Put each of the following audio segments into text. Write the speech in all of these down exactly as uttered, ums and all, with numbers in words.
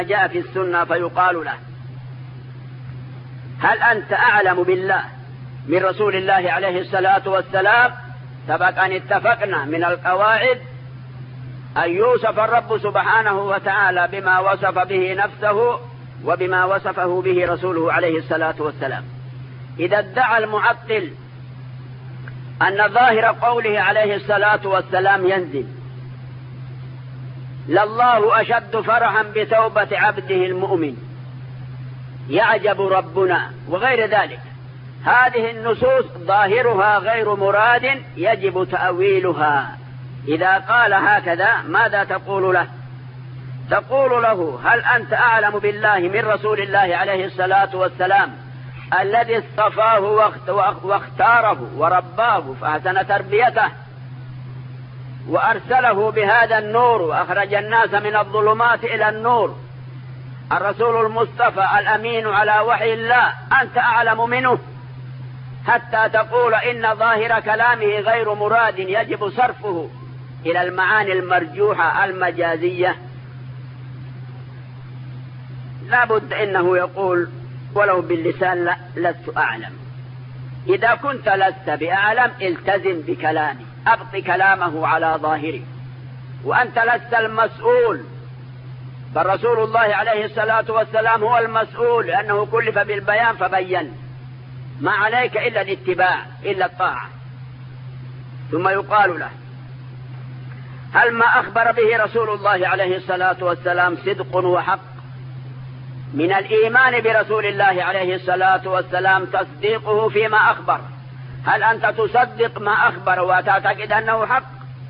جاء في السنة فيقال له: هل أنت أعلم بالله من رسول الله عليه الصلاة والسلام؟ سبق أن اتفقنا من القواعد أن يوصف الرب سبحانه وتعالى بما وصف به نفسه وبما وصفه به رسوله عليه الصلاة والسلام. إذا ادعى المعطل أن ظاهر قوله عليه الصلاة والسلام ينزل، لله أشد فرحا بتوبة عبده المؤمن، يعجب ربنا، وغير ذلك، هذه النصوص ظاهرها غير مراد يجب تأويلها. إذا قال هكذا ماذا تقول له؟ تقول له: هل أنت أعلم بالله من رسول الله عليه الصلاة والسلام الذي اصطفاه واختاره ورباه فأحسن تربيته وأرسله بهذا النور وأخرج الناس من الظلمات إلى النور، الرسول المصطفى الأمين على وحي الله، أنت أعلم منه حتى تقول إن ظاهر كلامه غير مراد يجب صرفه إلى المعاني المرجوحة المجازية؟ لابد إنه يقول ولو باللسان: لا لست أعلم. إذا كنت لست بأعلم التزم بكلامي، أبق كلامه على ظاهره، وأنت لست المسؤول، فالرسول الله عليه الصلاة والسلام هو المسؤول لأنه كلف بالبيان فبين، ما عليك إلا الاتباع إلا الطاعة. ثم يقال له: هل ما أخبر به رسول الله عليه الصلاة والسلام صدق وحق؟ من الإيمان برسول الله عليه الصلاة والسلام تصديقه فيما أخبر. هل أنت تصدق ما أخبر وتعتقد أنه حق؟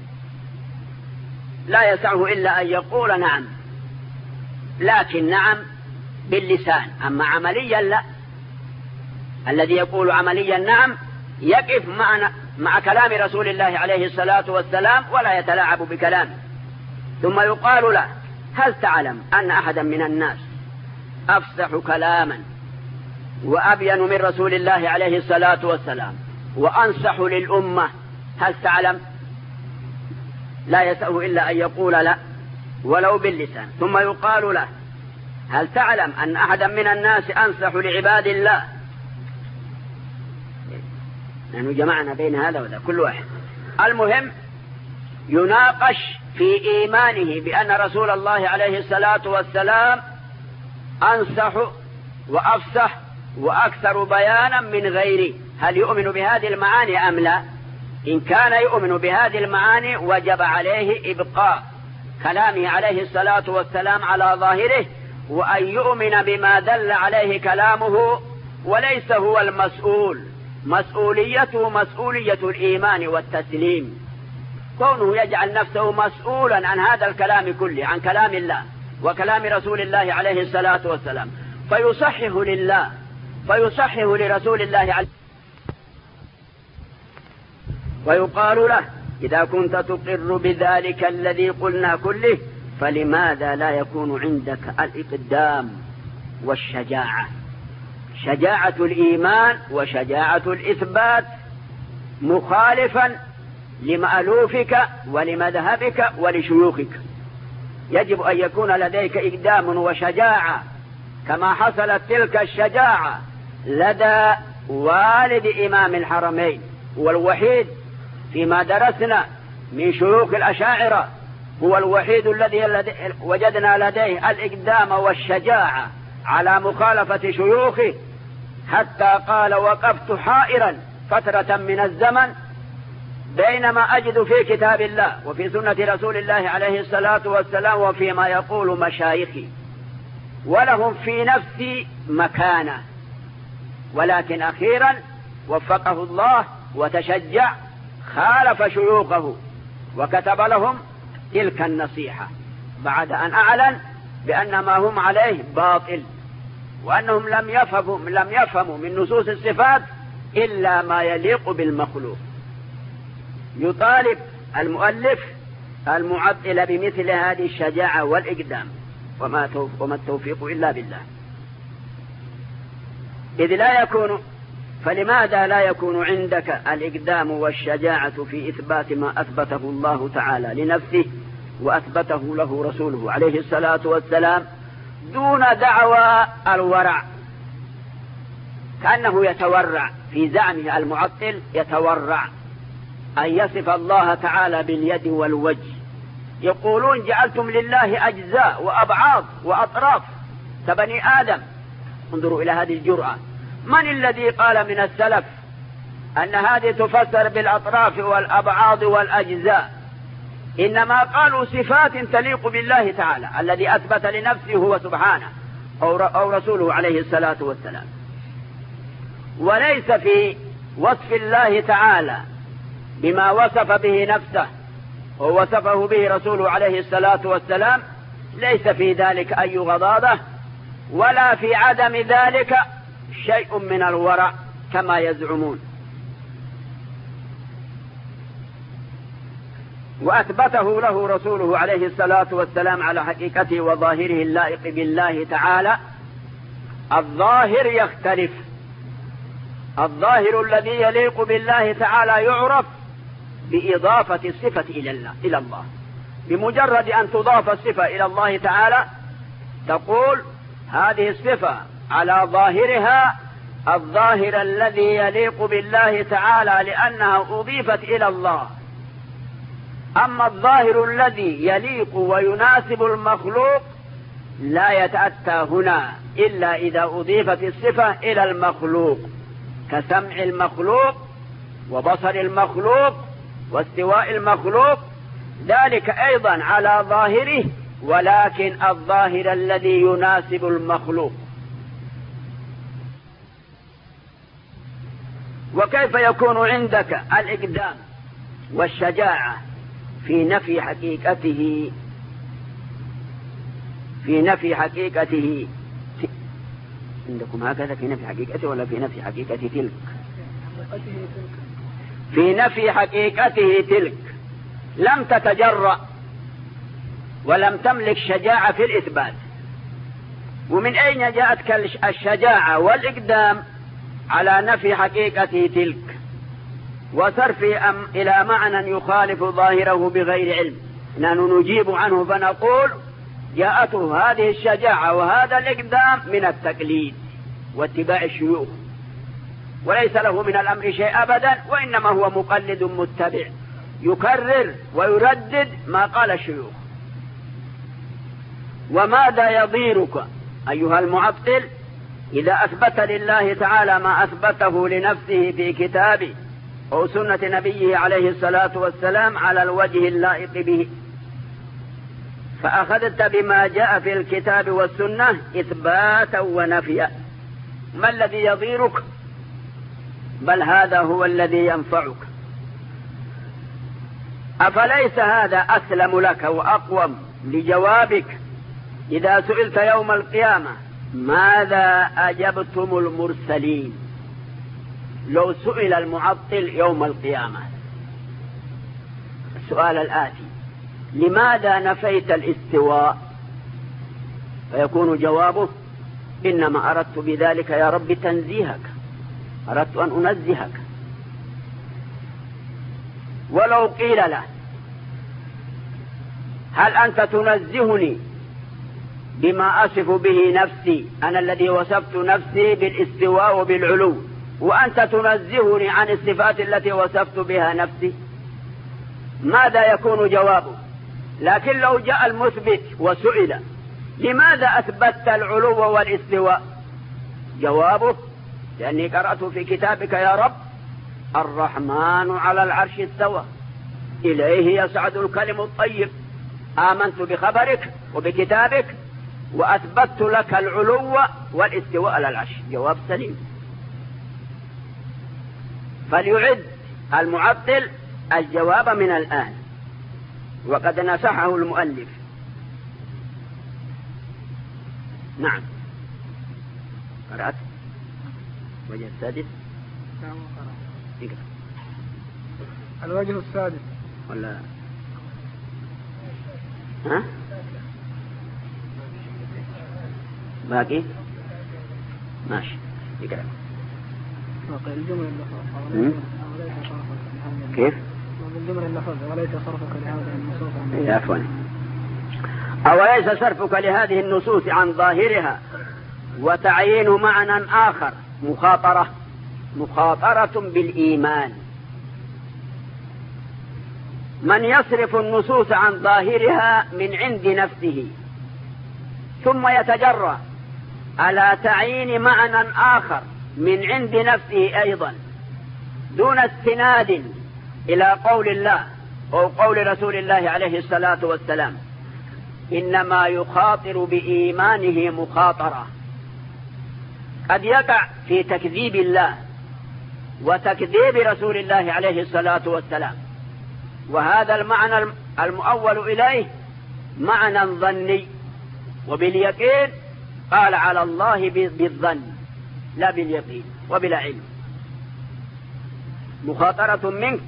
لا يسعه إلا أن يقول نعم، لكن نعم باللسان، أما عمليا لا. الذي يقول عمليا نعم يقف مع, مع كلام رسول الله عليه الصلاة والسلام ولا يتلاعب بكلامه. ثم يقال له: هل تعلم أن أحدا من الناس أفصح كلاما وأبين من رسول الله عليه الصلاة والسلام وأنصح للأمة؟ هل تعلم؟ لا يسعه إلا أن يقول لا ولو باللسان. ثم يقال له: هل تعلم أن أحدا من الناس أنصح لعباد الله؟ نحن جمعنا بين هذا وذا كل واحد. المهم يناقش في إيمانه بأن رسول الله عليه الصلاة والسلام أنصح وأفصح وأكثر بيانا من غيره، هل يؤمن بهذه المعاني أم لا؟ إن كان يؤمن بهذه المعاني وجب عليه إبقاء كلامه عليه الصلاة والسلام على ظاهره، وأن يؤمن بما دل عليه كلامه، وليس هو المسؤول، مسؤوليته مسؤولية الإيمان والتسليم. كونه يجعل نفسه مسؤولا عن هذا الكلام كله، عن كلام الله وكلام رسول الله عليه الصلاة والسلام، فيصحح لله فيصحح لرسول الله عليه، ويقال له: إذا كنت تقر بذلك الذي قلنا كله فلماذا لا يكون عندك الإقدام والشجاعة؟ شجاعة الإيمان وشجاعة الإثبات مخالفا لمألوفك ولمذهبك ولشيوخك. يجب أن يكون لديك إقدام وشجاعة كما حصلت تلك الشجاعة لدى والد إمام الحرمين، هو الوحيد فيما درسنا من شيوخ الأشاعرة، هو الوحيد الذي وجدنا لديه الإقدام والشجاعة على مخالفة شيوخه، حتى قال: وقفت حائرا فترة من الزمن بينما أجد في كتاب الله وفي سنة رسول الله عليه الصلاة والسلام وفيما يقول مشايخي، ولهم في نفسي مكانة، ولكن أخيرا وفقه الله وتشجع، خالف شيوخه وكتب لهم تلك النصيحة بعد أن أعلن بأن ما هم عليه باطل، وأنهم لم يفهموا, لم يفهموا من نصوص الصفات إلا ما يليق بالمخلوق. يطالب المؤلف المعطل بمثل هذه الشجاعة والإقدام، وما, وما التوفيق إلا بالله. إذ لا يكون فلماذا لا يكون عندك الإقدام والشجاعة في إثبات ما أثبته الله تعالى لنفسه وأثبته له رسوله عليه الصلاة والسلام، دون دعوى الورع، كأنه يتورع في زعمه المعطل، يتورع أن يصف الله تعالى باليد والوجه. يقولون جعلتم لله أجزاء وأبعاض وأطراف كبني آدم. انظروا إلى هذه الجرأة. من الذي قال من السلف أن هذه تفسر بالأطراف والأبعاض والأجزاء؟ إنما قالوا صفات تليق بالله تعالى الذي أثبت لنفسه هو سبحانه أو رسوله عليه الصلاة والسلام، وليس في وصف الله تعالى بما وصف به نفسه ووصفه به رسوله عليه الصلاة والسلام ليس في ذلك أي غضاضة، ولا في عدم ذلك شيء من الورع كما يزعمون. وأثبته له رسوله عليه الصلاة والسلام على حقيقته وظاهره اللائق بالله تعالى. الظاهر يختلف. الظاهر الذي يليق بالله تعالى يعرف بإضافة الصفة إلى الله, إلى الله. بمجرد أن تضاف الصفة إلى الله تعالى تقول هذه الصفة على ظاهرها الظاهر الذي يليق بالله تعالى لأنها أضيفت إلى الله. أما الظاهر الذي يليق ويناسب المخلوق لا يتأتى هنا إلا إذا أضيفت الصفة إلى المخلوق، كسمع المخلوق وبصر المخلوق واستواء المخلوق، ذلك أيضا على ظاهره، ولكن الظاهر الذي يناسب المخلوق. وكيف يكون عندك الإقدام والشجاعة في نفي حقيقته في نفي حقيقته عندكم هكذا في نفي حقيقته ولا في نفي حقيقة تلك؟ في نفي حقيقته تلك لم تتجرأ ولم تملك شجاعة في الإثبات. ومن أين جاءتك الشجاعة والإقدام على نفي حقيقته تلك وصرف أم إلى معنى يخالف ظاهره بغير علم؟ نحن نجيب عنه فنقول جاءته هذه الشجاعة وهذا الإقدام من التقليد واتباع الشيوخ، وليس له من الأمر شيء أبدا، وإنما هو مقلد متبع يكرر ويردد ما قال الشيوخ. وماذا يضيرك أيها المعطل إذا أثبت لله تعالى ما أثبته لنفسه في كتابه أو سنة نبيه عليه الصلاة والسلام على الوجه اللائق به، فأخذت بما جاء في الكتاب والسنة إثباتا ونفيا؟ ما الذي يضيرك؟ بل هذا هو الذي ينفعك. أفليس هذا أسلم لك وأقوم لجوابك إذا سئلت يوم القيامة ماذا أجبتم المرسلين؟ لو سئل المعطل يوم القيامة السؤال الآتي: لماذا نفيت الاستواء؟ فيكون جوابه: إنما أردت بذلك يا رب تنزيهك، أردت أن أنزهك. ولو قيل له: هل أنت تنزهني بما أصف به نفسي، أنا الذي وصفت نفسي بالاستواء وبالعلو، وأنت تنزهني عن الصفات التي وصفت بها نفسي؟ ماذا يكون جوابه؟ لكن لو جاء المثبت وسئل لماذا أثبتت العلو والاستواء؟ جوابه: لأني قرأت في كتابك يا رب الرحمن على العرش استوى إليه يصعد الكلم الطيب، آمنت بخبرك وبكتابك وأثبتت لك العلو والاستواء على العرش. جواب سليم. فليعد المعطل الجواب من الآن، وقد نصحه المؤلف. نعم. قرأت الوجه السادس. الوجه السادس ولا ها باقي؟ ماشي اقرأ. كيف؟ الجمل اللفظ وليس صرفك لهذا المصروف. عفوا. أوليس صرفك لهذه النصوص عن ظاهرها وتعيين معنى آخر مخاطرة مخاطرة بالإيمان؟ من يصرف النصوص عن ظاهرها من عند نفسه ثم يتجرأ على تعيين معنى آخر من عند نفسه أيضا دون استناد إلى قول الله أو قول رسول الله عليه الصلاة والسلام، إنما يخاطر بإيمانه مخاطرة، قد يقع في تكذيب الله وتكذيب رسول الله عليه الصلاة والسلام، وهذا المعنى المؤول إليه معنى ظني، وباليقين قال على الله بالظن لا باليقين وبلا علم، مخاطرة منك.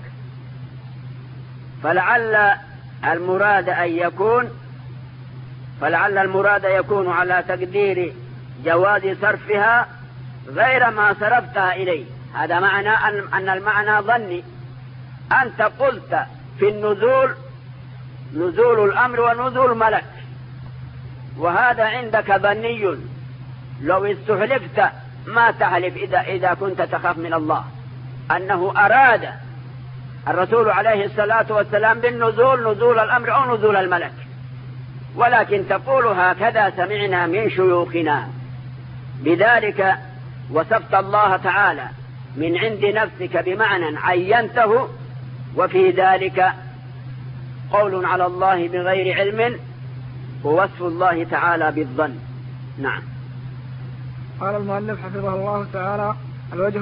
فلعل المراد أن يكون فلعل المراد يكون على تقدير جواز صرفها غير ما صرفتها إليه. هذا معنى أن المعنى ظني. أنت قلت في النزول نزول الأمر ونزول ملك، وهذا عندك ظني، لو استحلفت ما تحلف إذا, إذا كنت تخاف من الله أنه أراد الرسول عليه الصلاة والسلام بالنزول نزول الأمر أو نزول الملك، ولكن تقول هكذا سمعنا من شيوخنا، بذلك وصفت الله تعالى من عند نفسك بمعنى عينته، وفي ذلك قول على الله بغير علم ووصف الله تعالى بالظن. نعم. قال المؤلف حفظه الله تعالى: الوجه